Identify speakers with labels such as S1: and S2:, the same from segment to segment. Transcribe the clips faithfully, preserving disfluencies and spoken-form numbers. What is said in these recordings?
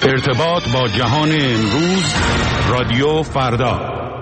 S1: ارتباط با جهان امروز، رادیو فردا.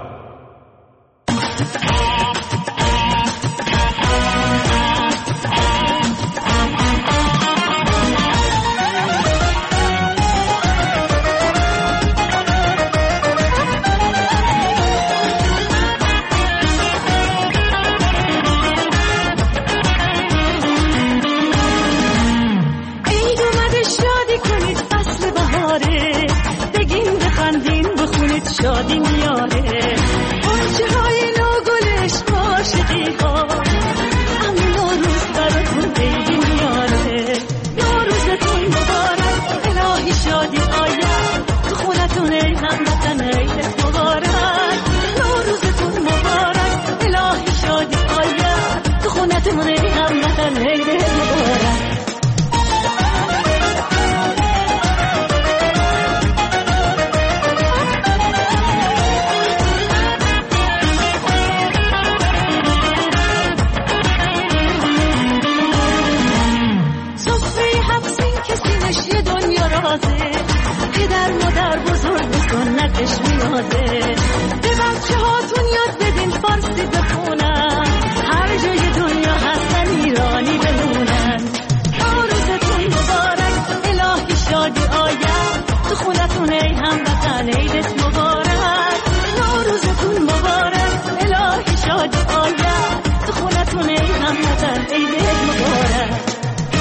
S2: شادی میاره بچه های نوگلش عاشقی ها، اما نوروز براتون عیدی میاره. نوروزتون مبارک، الهی شادی آید تو خونتون، ای هموطن عیدت مبارک. نوروزتون مبارک، الهی شادی آید تو خونتون، ای هموطن عیدت مبارک. پدر مادر بزرگ سنتش میازه، به بچه هاتون یاد بدین فارسی بخونن، هر جای دنیا هستن ایرانی بمونن. نوروزتون مبارک، الهی شادی آید تو خونتون، ای هموطن عیدت مبارک. نوروزتون مبارک، الهی شادی آید تو خونتون، ای هموطن عیدت مبارک.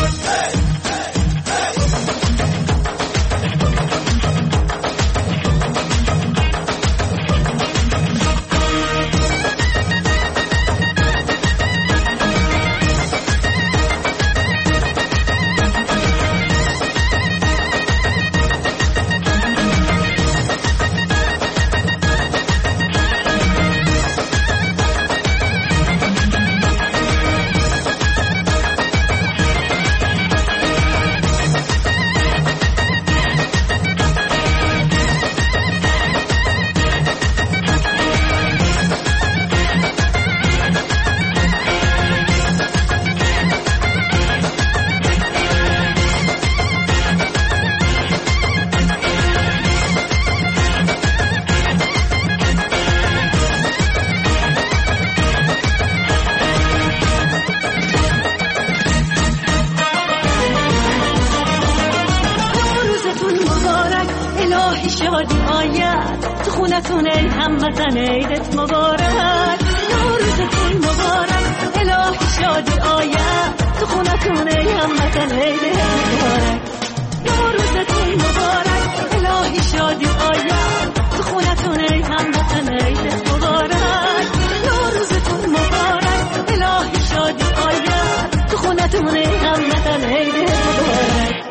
S2: شادی آید تو خونتون، ای هموطن عیدت مبارک. نوروزتون مبارک، الهی شادی آید تو خونتون، ای هموطن عیدت مبارک. نوروزتون مبارک، الهی شادی آید تو خونتون، ای هموطن عیدت مبارک. نوروزتون مبارک، الهی شادی آید تو خونتون، ای هموطن عیدت مبارک.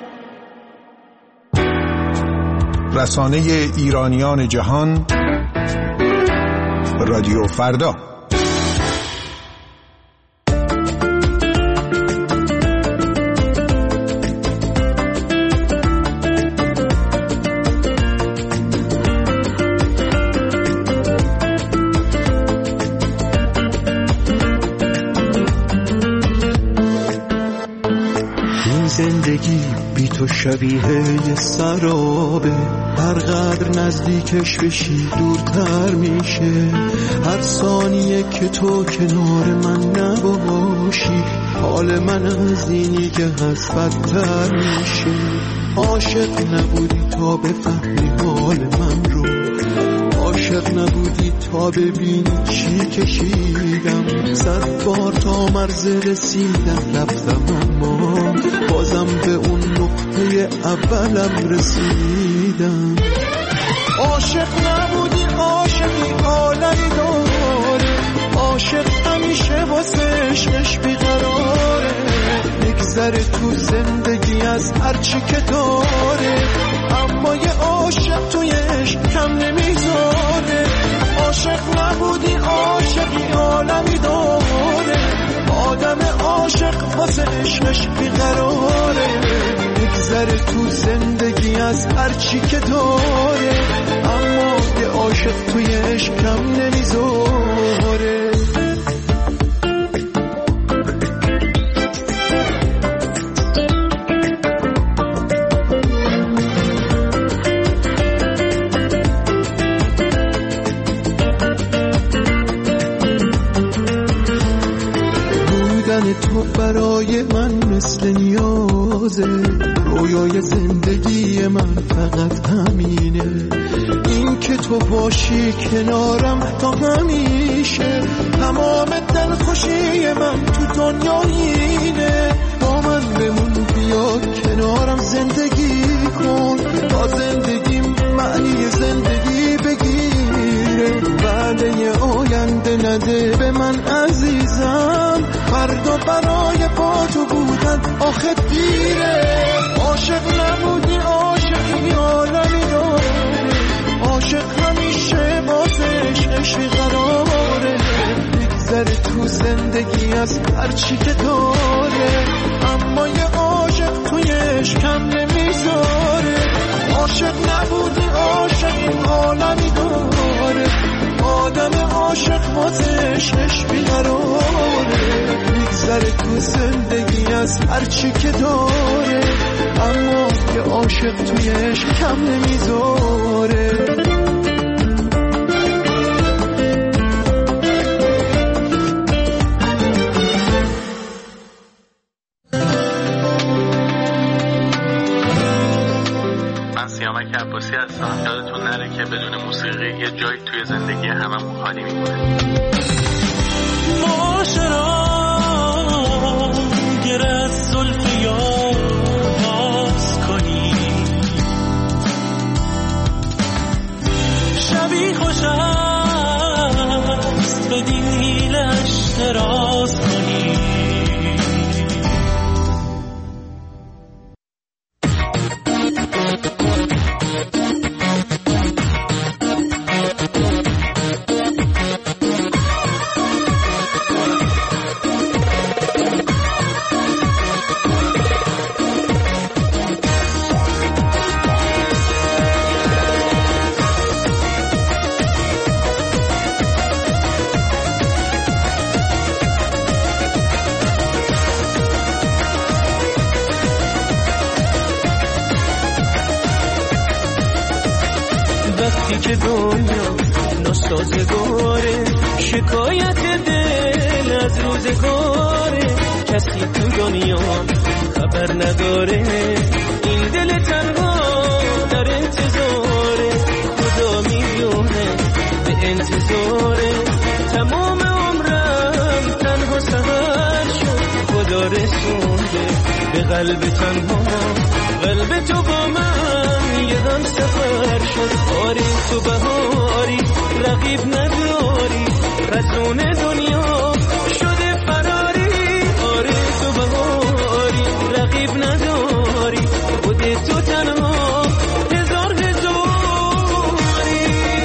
S3: رسانه ایرانیان جهان، رادیو فردا.
S4: زندگی بی تو شبیه یه سرابه، هر قدر نزدیکش بشی دورتر میشه. هر ثانیه که تو کنار من نباشی، حال من از اینی که هست بدتر میشه. عاشق نبودی تا بفهمی حال من رو، عاشق نبودی تا ببینی چی کشیدم. صد بار تا مرز رسیدم رفتم، اما بازم به اون نقطه اولم رسیدم. عاشق نبودی، عاشقی عالمی داره، عاشق همیشه واسه عشقش بیقراره. میگذره تو زندگی از هرچی که داره، اما یه عاشق توی عشق کم نمیذاره. عاشق نبودی، عاشقی عالمی داره، آدم عاشق واسه عشقش بیقراره. میگذره تو زندگی از هرچی که داره، اما یه عاشق توی عشق کم نمیذاره. رویای من مثل نیازه، رویای زندگی من فقط همینه، این که تو باشی کنارم تا همیشه. تمام دلخوشی من تو دنیا اینه، با من بمون بیا کنارم زندگی کن، تا زندگیم معنی زندگی بگیره. وعده آینده نده به من عزیزم، فردا برای با تو بودن آخه دیره. عاشق نبودی عاشقی عالمی داره، عاشق همیشه بازش عشق قراره، بگذره تو زندگی از هرچی که داره، اما یه عاشق تویش کم نمیذاره. عاشق نبودی عاشقی عالمی داره، آدم عاشق بازش عشقی قراره، بگذره تو زندگی از هرچی که داره، اما یه عاشق تویش کم نمیذاره.
S5: سیامک عباسی هستم. یادتون نره که بدون موسیقی یه جایی توی زندگی هممون خالی میمونه.
S6: معاشران گر از زلف یار باز کنی، شبی خوش است به دیلش دراز کنی. که دنیا ناسازگاره، شکایت دل از روزگاره، کسی تو دنیا خبر نداره، این دل تنها در انتظاره، خدا میدونه به انتظاره، تمام عمرم تنها سهر شد، خدا رسونده به قلب تنها، قلب تو با من یه هم سفر شد. آری تو بهاری رقیب نداری، رزون دنیا شده فراری، آری تو بهاری رقیب نداری، خود تو تنها هزار هزاری.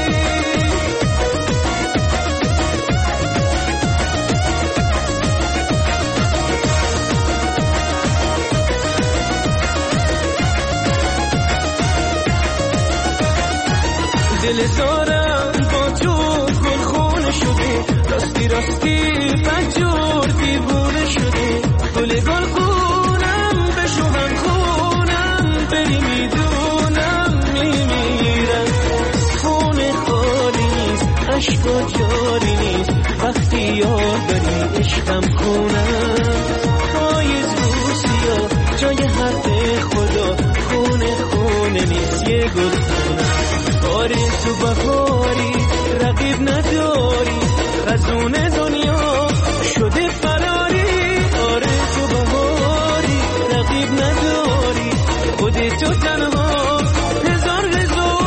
S6: دل زارم با تو گل خونه شده، راستی راستی پنجور دیوونه شده، گل گل خونم بشو هم خونم، بری میدونم میمیرم، خونه خالی نیست عشقا جاری نیست، وقتی یاد داری عشقم خونم، پاییز روسیا جای حق خدا، خونه خونه نیست یه گل خونم. آره تو بهاری رقیب نداری، خزون دنیا شده فراری، آره تو بهاری رقیب نداری، خود تو تنها هزار هزاری.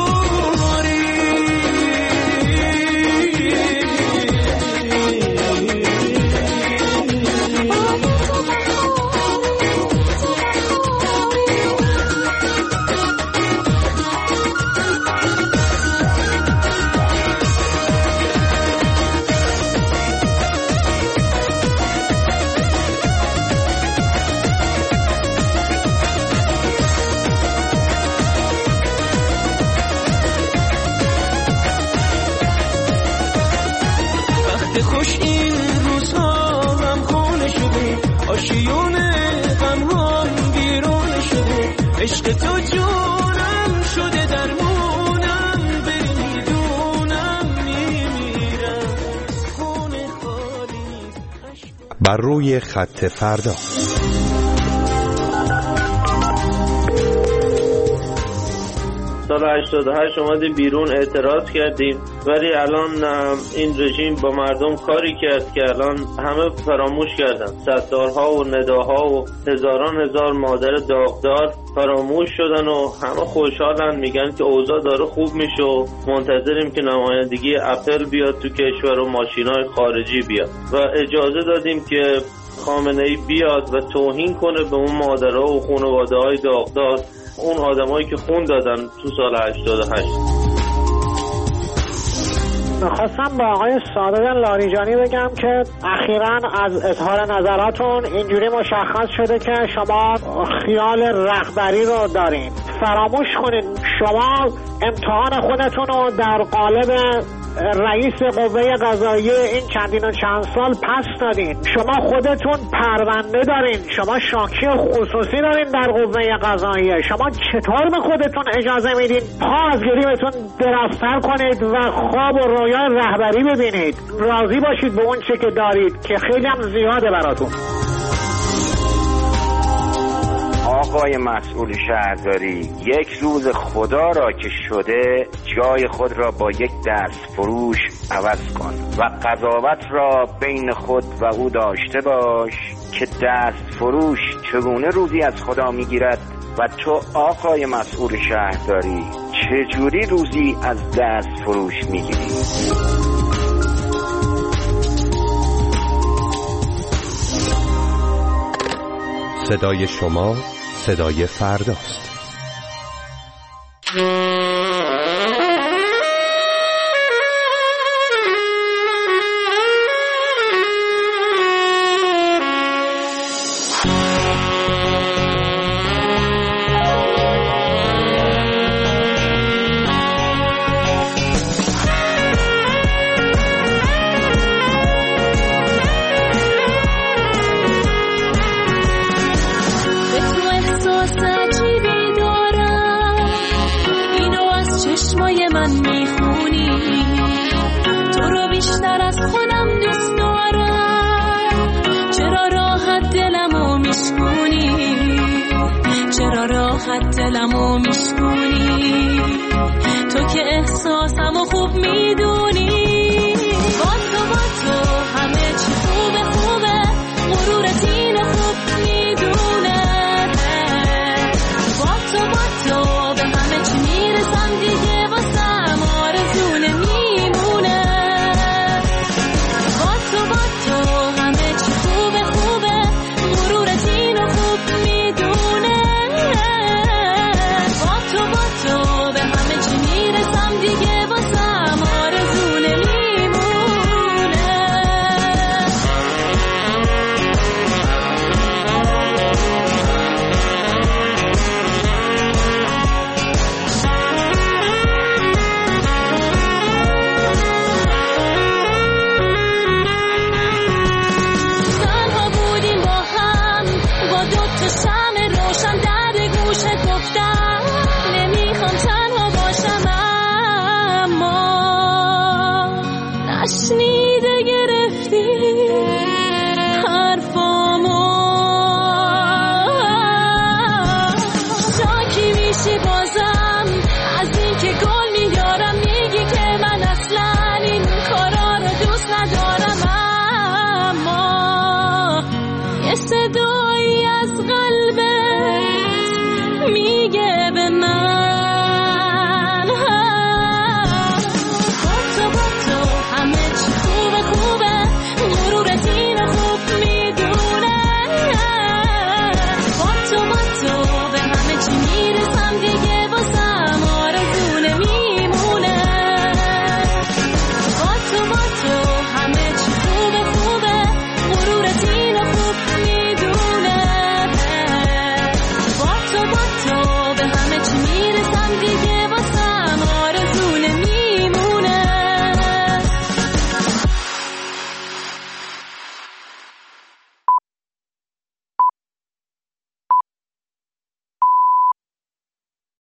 S6: خوش این روزها هم خونه شده، آشیونه غم هم بیرون شده، عشق تو جونم شده درمونم، بری میدونم میمیرم، خونه خالی.
S7: بر روی خط فردا.
S8: سال هشتاد و هشت اومدیم بیرون اعتراض کردیم، ولی الان این رژیم با مردم کاری کرد که الان همه فراموش کردن. ستارها و نداها و هزاران هزار مادر داغدار فراموش شدن و همه خوشحالن، میگن که اوضاع داره خوب میشه و منتظریم که نمایندگی اپل بیاد تو کشور و ماشینای خارجی بیاد و اجازه دادیم که خامنه‌ای بیاد و توهین کنه به اون مادرها و خانواده‌های داغدار، اون آدمایی که خون دادن تو سال هشتاد و هشت.
S9: خواستم با آقای صادق لاریجانی بگم که اخیراً از اظهار نظراتون اینجوری مشخص شده که شما خیال رهبری رو دارین. فراموش کنید شما امتحان خودتون رو در قالب رئیس قوه قضاییه این چندین و چند سال پس دادین. شما خودتون پرونده دارین، شما شاکی خصوصی دارین در قوه قضاییه. شما چطور به خودتون اجازه میدین پا از گریمتون درازتر کنید و خواب و رویای رهبری ببینید؟ راضی باشید به اون چه که دارید که خیلی هم زیاده براتون.
S10: آقای مسئول شهرداری، یک روز خدا را که شده جای خود را با یک دست فروش عوض کن و قضاوت را بین خود و او داشته باش که دست فروش چگونه روزی از خدا میگیرد و تو آقای مسئول شهرداری چجوری روزی از دست فروش میگیری؟
S7: صدای شما صدای فرداست.
S2: دلمو میشکونی تو که احساسمو خوب میدونی.